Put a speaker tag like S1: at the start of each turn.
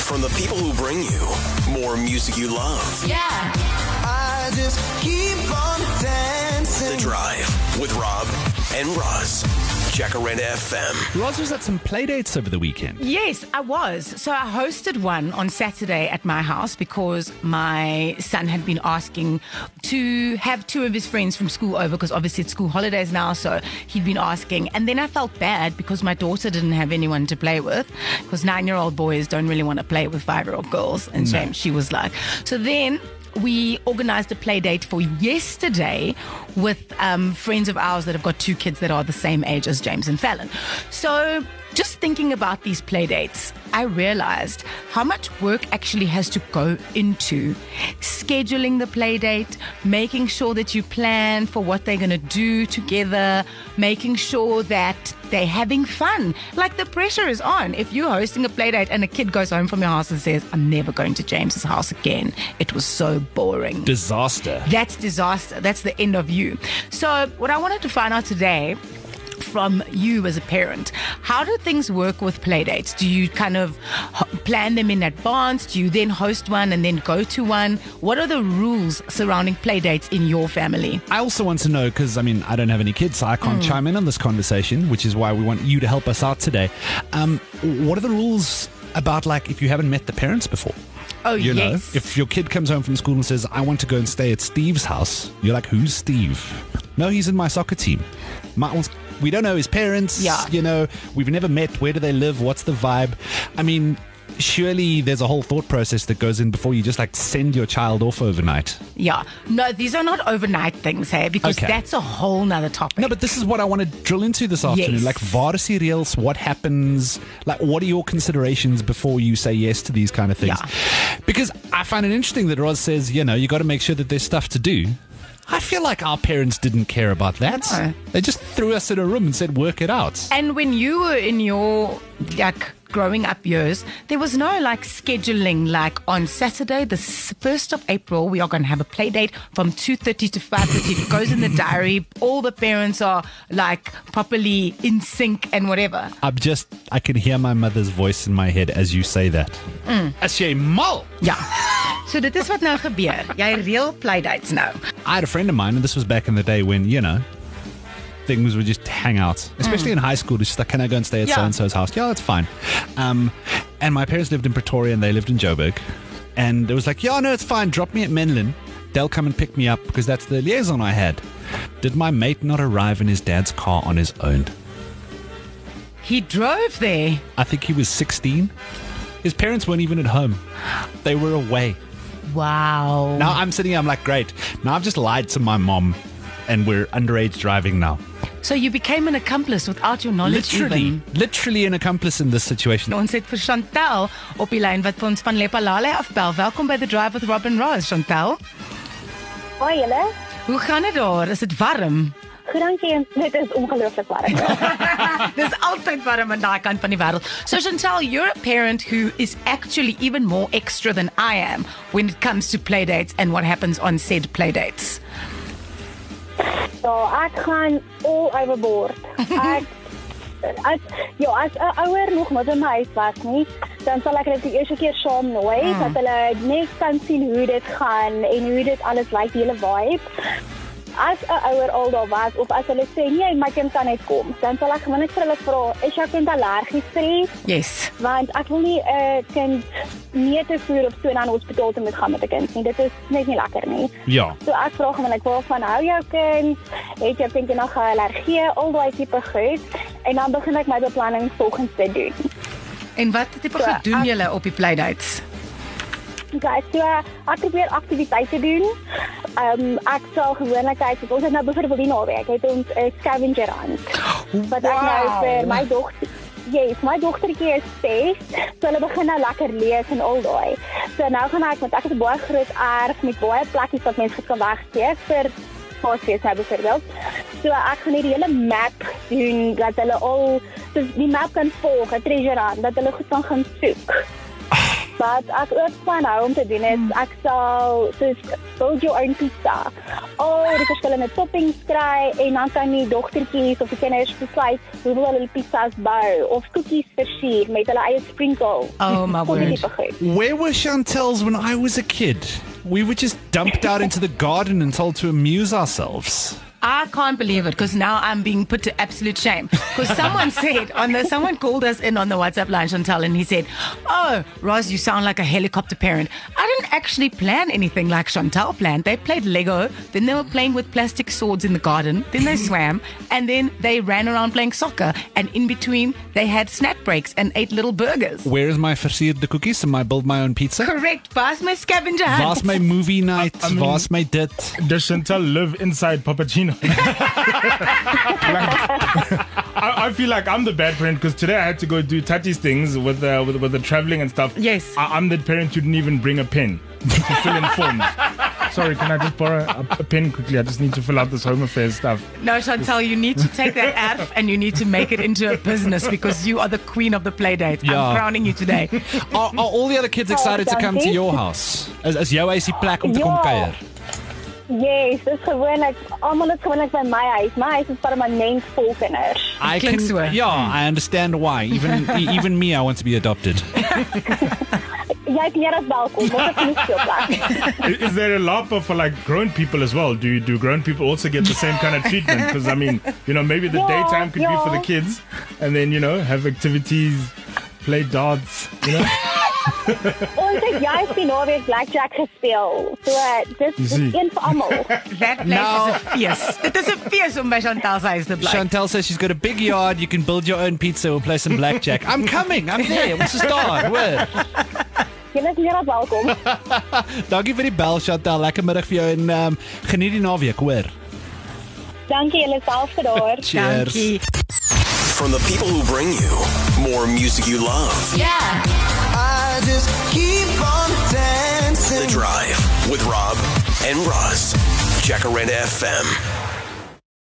S1: from the people who bring you more music you love.
S2: Yeah.
S3: I just keep on dancing.
S1: The Drive with Rob and Roz. Jacaranda FM.
S4: Roz was at some play dates over the weekend.
S2: Yes, I was. So I hosted one on Saturday at my house because my son had been asking to have two of his friends from school over because obviously it's school holidays now, so he'd been asking. And then I felt bad because my daughter didn't have anyone to play with because 9-year-old boys don't really want to play with 5-year-old girls. And shame, she was like. So then we organized a play date for yesterday with friends of ours that have got two kids that are the same age as James and Fallon. So just thinking about these play dates, I realized how much work actually has to go into scheduling the play date, making sure that you plan for what they're going to do together, making sure that they're having fun. Like, the pressure is on. If you're hosting a play date and a kid goes home from your house and says, I'm never going to James's house again, it was so boring.
S4: Disaster.
S2: That's disaster. That's the end of you. So what I wanted to find out today from you as a parent, how do things work with play dates? Do you kind of plan them in advance? Do you then host one and then go to one? What are the rules surrounding play dates in your family?
S4: I also want to know, because I don't have any kids, so I can't chime in on this conversation, which is why we want you to help us out today. What are the rules about, like, if you haven't met the parents before?
S2: Oh,
S4: You know,
S2: yes.
S4: if your kid comes home from school and says, I want to go and stay at Steve's house, you're like, who's Steve? No, he's in my soccer team. We don't know his parents.
S2: Yeah.
S4: You know, we've never met. Where do they live? What's the vibe? I mean, surely there's a whole thought process that goes in before you just like send your child off overnight.
S2: Yeah. No, these are not overnight things, hey, because
S4: Okay.
S2: that's a whole nother topic.
S4: No, but this is what I want to drill into this afternoon.
S2: Yes.
S4: Like, Varsi Reels, what happens? Like, what are your considerations before you say yes to these kind of things?
S2: Yeah.
S4: Because I find it interesting that Roz says, you know, you got to make sure that there's stuff to do. I feel like our parents didn't care about that.
S2: No.
S4: They just threw us in a room and said, work it out.
S2: And when you were in your, like, growing up years, there was no, like, scheduling, like, on Saturday, the 1st of April, we are going to have a play date from 2:30 to 5:30. It goes in the diary. All the parents are, like, properly in sync and whatever.
S4: I can hear my mother's voice in my head as you say that. As jy mal.
S2: Ja. So dit is wat nou gebeur. Jy reël play dates nou.
S4: I had a friend of mine, and this was back in the day when, you know, things would just hang out, especially in high school. Just like, can I go and stay at
S2: Yeah.
S4: so-and-so's house? Yeah, that's fine. And my parents lived in Pretoria and they lived in Joburg. And it was like, yeah, no, it's fine. Drop me at Menlyn. They'll come and pick me up because that's the liaison I had. Did my mate not arrive in his dad's car on his own?
S2: He drove there.
S4: I think he was 16. His parents weren't even at home. They were away.
S2: Wow.
S4: Now I'm sitting here, I'm like, great. Now I've just lied to my mom and we're underage driving now.
S2: So you became an accomplice without your knowledge even.
S4: Literally an accomplice in this situation.
S2: Ons het vir Chantel op die lyn wat vir ons van Lepalale afbel. Welkom by The Drive with Rob and Roz, Chantel.
S5: Hoi julle.
S2: Hoe gaan dit daar? Is dit warm?
S5: Goed, dankie. Dit is ongelooflik warm.
S2: Dis altyd warm aan daai kant van die wêreld. So Chantel, you're a parent who is actually even more extra than I am when it comes to play dates and what happens on said play dates.
S5: So ek gaan all overboard. As 'n ouer nog nooit in my huis was nie, dan sal ek dit die eerste keer saam nooi, dat hulle net kan sien hoe dit gaan en hoe dit alles lyk, die hele vibe. As 'n ouer al daar was, of as hulle sê, nee, my kind kan net kom, dan sal ek gewoon net vir hulle vra, is jou kind allergies vir iets?
S2: Yes.
S5: Want ek wil nie 'n kind nie te voer of so na 'n hospitaal te moet gaan met 'n kind nie. Dit is net nie lekker nie.
S4: Ja.
S5: So ek vra gewoonlik waarvan hou jou kind? Het jou kind nog 'n allergie? Al daai tipe goed. En dan begin ek my beplanning volgens dit doen.
S2: En wat tipe
S5: So,
S2: goed doen julle op die play dates?
S5: Okay, so ek probeer aktiwiteite doen. Ek sal gewoonlik kyk, ons het nou byvoorbeeld die naweek, het ons 'n scavenger hunt. Wat ek nou vir my dogter, my dogtertjie is 6, so hulle begin nou lekker lees en al daai. So nou gaan ek het 'n baie groot erf met baie plekkies wat mense kan wegsteek vir paasfees nou byvoorbeeld. So ek gaan hierdie hele map doen, dat hulle al die map kan volg, 'n treasure hunt, dat hulle goed kan gaan soek. Wat ek ook van hou om te doen is ek sal soos build your own pizza. Die verskillende toppings kry en dan kan die dogtertjies of die kinders besluit hoe wil hulle pizzas bou of koekies versier met hulle eie sprinkle.
S2: Oh my
S5: Van die
S2: word.
S5: tipe goed.
S4: Where were Chantel's when I was a kid? We were just dumped out into the garden and told to amuse ourselves.
S2: I can't believe it because now I'm being put to absolute shame. Because someone said someone called us in on the WhatsApp line, Chantal, and he said, "Oh, Roz, you sound like a helicopter parent." I didn't actually plan anything like Chantal planned. They played Lego, then they were playing with plastic swords in the garden, then they swam, and then they ran around playing soccer. And in between, they had snack breaks and ate little burgers.
S4: Where is my versierde cookies and my build my own pizza?
S2: Correct. Waar's my scavenger hunt?
S4: Waar's my movie night?
S6: I mean-
S4: Waar's my dit?
S6: Does Chantal live inside Papacino? I feel like I'm the bad parent because today I had to go do Tati's things with the traveling and stuff.
S2: Yes.
S6: I'm the parent who didn't even bring a pen to fill in forms. Sorry, can I just borrow a pen quickly? I just need to fill out this home affairs stuff.
S2: No, Chantal, you need to take that app and you need to make it into a business because you are the queen of the play date.
S4: Yeah.
S2: I'm crowning you today.
S4: Are all the other kids excited to come to
S5: dankie.
S4: your house? As jou huisie plek om te kom
S5: Ja.
S4: kuier?
S5: Yes, dis gewoonlik almal is gewoonlik by my huis. My huis is permanent vol kinders.
S4: I
S2: Klink so.
S4: Yeah, I understand why. Even me, I want to be adopted.
S5: Jy is meer as welkom. Ons het nie veel plek.
S6: Is there a LARPer for like grown people as well? Do grown people also get the same kind of treatment? Because I mean, maybe the
S5: Yeah,
S6: daytime could be for the
S5: yeah.
S6: kids, and then have activities, play darts.
S5: Ons het juist die naweek blackjack gespeel. So dis
S6: see.
S5: een vir almal.
S2: That place
S4: Now-
S2: is a feest. Dit is 'n fees om by Chantal's huis te bly.
S4: Chantel says she's got a big yard. You can build your own pizza. We'll play some blackjack. I'm coming. I'm there. What's the start? Word.
S5: Julle is meer as welkom.
S4: Dankie vir die bel, Chantel. Lekker middag vir jou en geniet die naweek, hoor.
S5: Dankie julle self daar.
S4: Cheers.
S2: Dankie.
S1: From the people who bring you more music you love.
S3: I just keep on dancing.
S1: The Drive with Rob and Roz. Jacaranda FM.